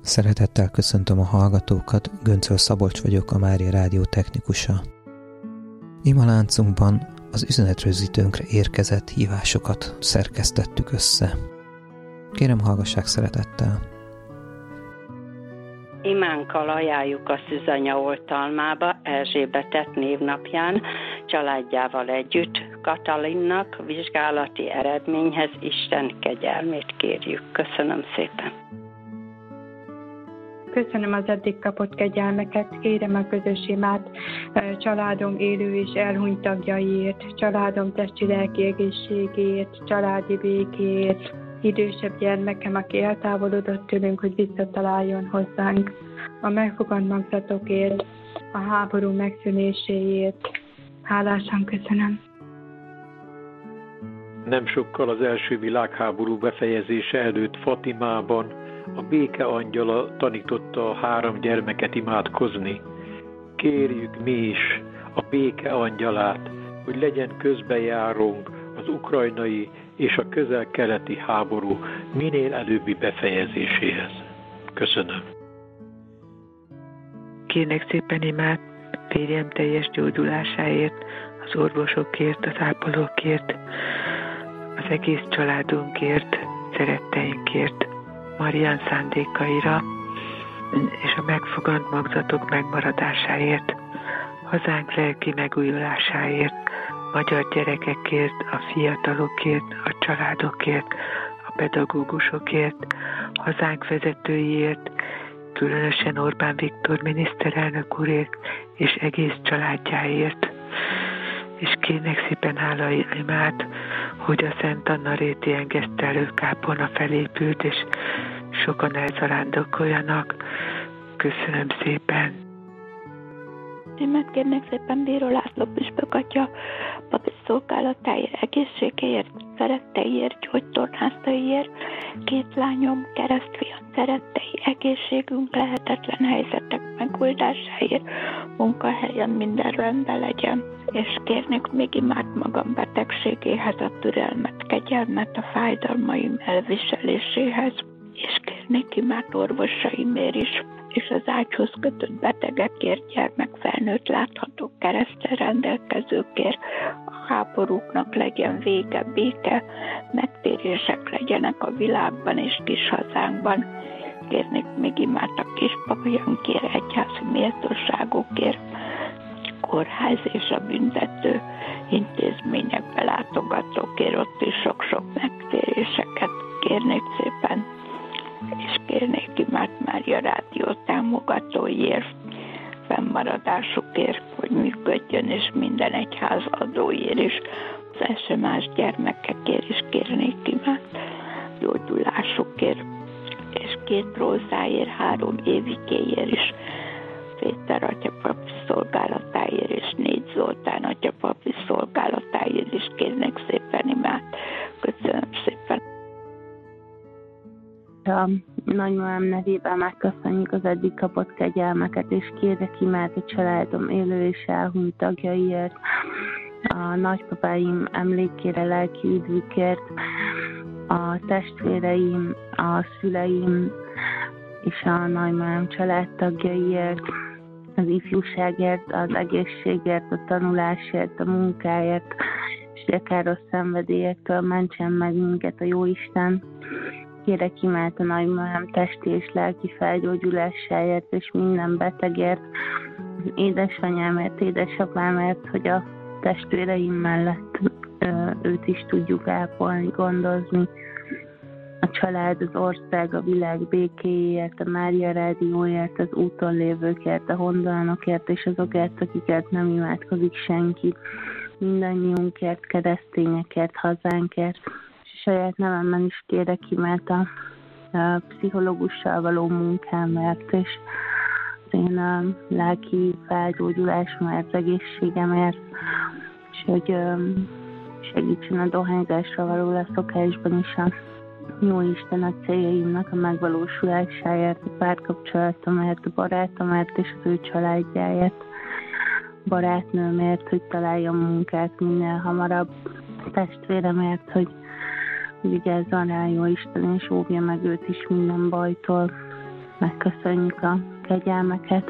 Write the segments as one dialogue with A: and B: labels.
A: Szeretettel köszöntöm a hallgatókat, Göncöl Szabolcs vagyok, a Mária Rádió technikusa. Imaláncunkban az üzenetrögzítőnkre érkezett hívásokat szerkesztettük össze. Kérem, hallgassák szeretettel!
B: Imánkkal ajánljuk a Szűzanya oltalmába Erzsébetet névnapján, családjával együtt Katalinnak vizsgálati eredményhez Isten kegyelmét kérjük. Köszönöm szépen!
C: Köszönöm az eddig kapott kegyelmeket, kérem a közös imát családom élő és elhunyt tagjaiért, családom testi-lelki egészségéért, családi békéért, idősebb gyermekem, aki eltávolodott tőlünk, hogy visszataláljon hozzánk, a megfogant magzatokért, a háború megszűnéséért. Hálásan köszönöm.
D: Nem sokkal az első világháború befejezése előtt Fatimában a béke angyala tanította a 3 gyermeket imádkozni. Kérjük mi is a béke angyalát, hogy legyen közbejárónk az ukrajnai és a közel-keleti háború minél előbbi befejezéséhez. Köszönöm.
E: Kérnek szépen imát férjem teljes gyógyulásáért, az orvosokért, az ápolókért, az egész családunkért, szeretteinkért, Marián szándékaira és a megfogant magzatok megmaradásáért, hazánk lelki megújulásáért, magyar gyerekekért, a fiatalokért, a családokért, a pedagógusokért, hazánk vezetőiért, különösen Orbán Viktor miniszterelnök úrért és egész családjáért. És kérnek szépen hálaimát, hogy a Szent Anna réti engesztelő kápolna felépült, és sokan elzarándokoljanak. Köszönöm szépen!
F: Imát kérnek szépen Bíró László püspök atya, papi szolgálatáért, egészségéért, szeretteiért, gyógytornászaiért, 2 lányom, keresztfiam szerettei, egészségünk, lehetetlen helyzetek megoldásáért, munkahelyen minden rendben legyen, és kérnék még imát magam betegségéhez, a türelmet, kegyelmet, a fájdalmaim elviseléséhez, és kérnék imát orvosaimért is, és az ágyhoz kötött betegekért, gyermekfelnőtt látható kereszttel rendelkezőkért, a háborúknak legyen vége, béke, megtérések legyenek a világban és kis hazánkban. Kérnék még imát a kispapajankért, egyházi méltóságokért, kórház és a büntető intézményekbe látogatókért, ott is sok-sok megtéréseket kérnék szépen. És kérnék imát Mária Rádió támogatóiért, fennmaradásukért, hogy működjön, és minden egyház adóért is, az SMS gyermekekért is kérnék imát, gyógyulásukért, és 2 rózáért, 3 évikéért is, Péter atyapapi szolgálatáért, és 4 Zoltán atyapapi szolgálatáért is kérnék szépen imát. Köszönöm szépen!
G: A nagymamám nevében megköszönjük az eddig kapott kegyelmeket, és kérek imát a családom élő és elhunyt tagjaiért, a nagypapáim emlékére, lelki üdvükért, a testvéreim, a szüleim és a nagymamám családtagjaiért, az ifjúságért, az egészségért, a tanulásért, a munkáért, és a káros szenvedélyektől mentsen meg minket a Jóisten. Kérek imát a nagymamám testi és lelki felgyógyulásáért, és minden betegért, az édesanyámért, édesapámért, hogy a testvéreim mellett őt is tudjuk ápolni, gondozni. A család, az ország, a világ békéért, a Mária Rádióért, az úton lévőkért, a hontalanokért és azokért, akiket nem imádkozik senki. Mindannyiunkért, keresztényekért, hazánkért. Saját nevemben is kérek imát a pszichológussal való munkámért, és az én lelki felgyógyulásomért, az egészségemért, és hogy segítsen a dohányzásra való leszokásban is a Jóisten a céljaimnak a megvalósulásáért, a párkapcsolatomért, a barátomért és az ő családjáért, barátnőmért, hogy találjon munkát minél hamarabb, a testvéremért, hogy vigyázzon rá jó Isten, és óvja meg őt is minden bajtól. megköszönjük a kegyelmeket.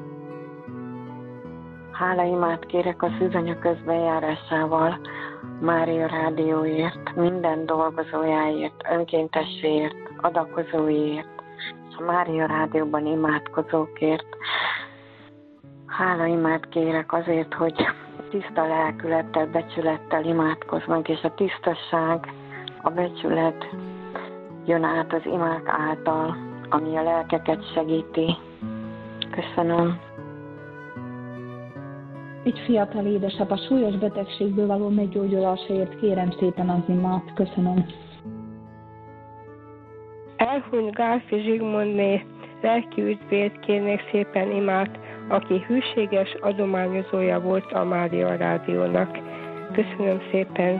H: Hálaimát kérek a szűzanya közbenjárásával, Mária Rádióért, minden dolgozójáért, önkéntesért, adakozóért, és a Mária Rádióban imádkozókért. Hálaimát kérek azért, hogy tiszta lelkülettel, becsülettel imádkoznak, és a tisztaság, a becsület jön át az imák által, ami a lelkeket segíti. Köszönöm.
I: Egy fiatal édesapa súlyos betegségből való meggyógyulásért kérem szépen az imát. Köszönöm.
J: Elhunyt Gálfi Zsigmondné lelki üdvét kérnék szépen imát, aki hűséges adományozója volt a Mária Rádiónak. Köszönöm szépen.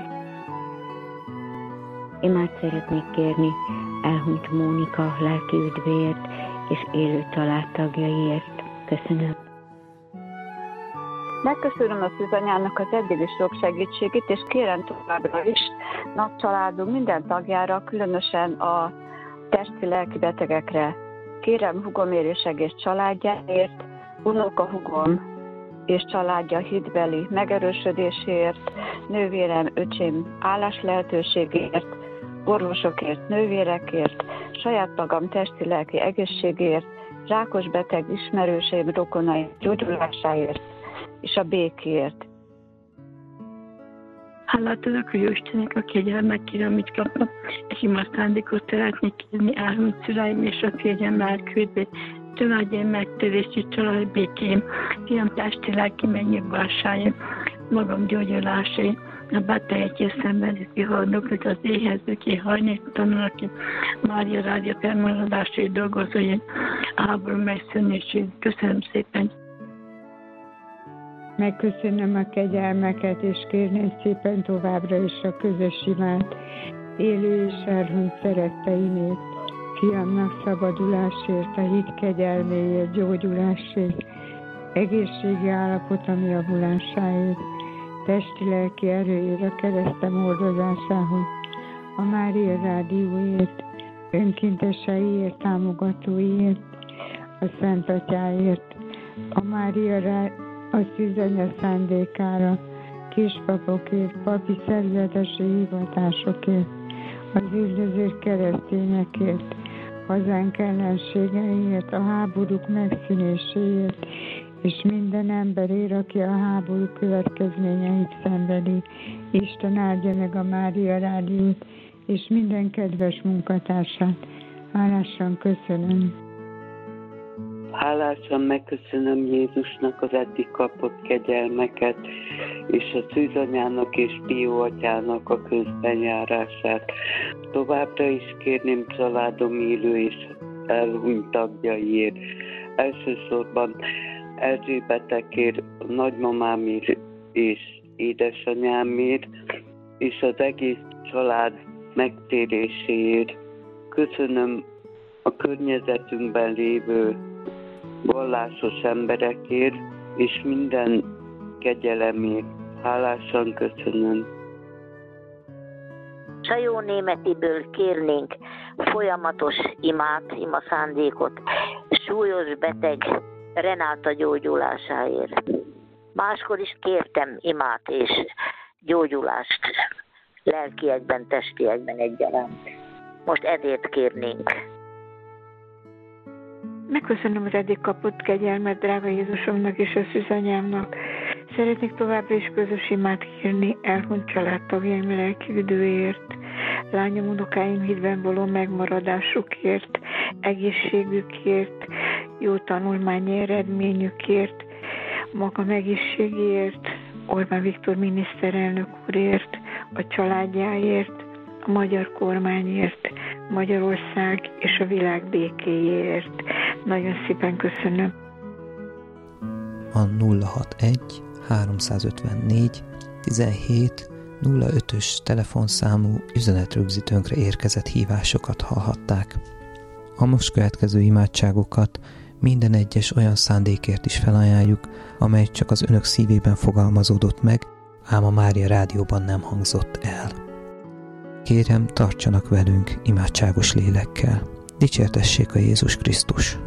K: Imát szeretnék kérni elhunyt Mónika lelki üdvéért és élő családtagjaiért. Köszönöm.
L: Megköszönöm a szűzanyának az eddigi sok segítségét, és kérem továbbra is napcsaládunk minden tagjára, különösen a testi-lelki betegekre. Kérem hugomért és egész családjáért, unokahugom és családja hitbeli megerősödésért, nővérem, öcsém állás lehetőségért, orvosokért, nővérekért, saját magam testi-lelki egészségért, rákos beteg ismerőseim, rokonaim gyógyulásáért, és a békért.
M: Hálát adok a Jóistennek, aki kegyelmekére, amit kapom, és ima szándékot szeretnék kérni elhunyt szüleim és a férjem lelküdvét, családjaim megtérését, család békém, fiam testi-lelki megnyugvásáért, magam gyógyulásért, a betegekért szenvedők, halnoknak, az éhezőké, hajléktalanokért, Mária Rádió felmaradásért, dolgozóért, a háború megszűnését. Köszönöm szépen!
N: Megköszönöm a kegyelmeket, és kérném szépen továbbra is a közös imát, élő és elhunyt szeretteimért, fiamnak szabadulásért, a hit kegyelméért, gyógyulásért, egészségi állapotom javulásáért, testi-lelki erőért, a keresztem hordozásához, a Mária Rádióért, önkénteseiért, támogatóiért, a Szent Atyáért, a Mária a szűzanya szándékára, kispapokért, papi szerzetesi hivatásokért, az üldözött keresztényekért, hazánk ellenségeiért, a háborúk megszűnéséért, és minden emberért, aki a háború következményeit szenvedi. Isten áldja meg a Mária Rádiót, és minden kedves munkatársát. Hálásan köszönöm.
O: Hálásan megköszönöm Jézusnak az eddig kapott kegyelmeket, és a szűzanyának és Pió atyának a közbenjárását. Továbbra is kérném családom élő és elhunyt tagjaiért. Elsősorban Erzsébetekért, nagymamámért és édesanyámért, és az egész család megtéréséért. Köszönöm a környezetünkben lévő vallásos emberekért, és minden kegyelemért. Hálásan köszönöm.
P: Sajó Németiből kérnénk folyamatos ima szándékot, súlyos beteg Renáta gyógyulásáért. Máskor is kértem imát és gyógyulást, lelkiekben, testiekben egyaránt. Most ezért kérnénk.
E: Megköszönöm az eddig kapott kegyelmet, drága Jézusomnak és a szűzanyámnak. Szeretnék továbbra is közös imát kérni elhunyt családtagjaim lelkiüdvéért, lányom, unokáim hitben való megmaradásukért, egészségükért, jó tanulmányi eredményükért, magam egészségéért, Orbán Viktor miniszterelnök úrért, a családjáért, a magyar kormányért, Magyarország és a világ békéjéért. Nagyon szépen köszönöm.
A: A 061 354 17 05-ös telefonszámú üzenetrögzítőnkre érkezett hívásokat hallhatták. A most következő imádságokat minden egyes olyan szándékért is felajánljuk, amely csak az önök szívében fogalmazódott meg, ám a Mária Rádióban nem hangzott el. Kérem, tartsanak velünk imádságos lélekkel. Dicsértessék a Jézus Krisztus!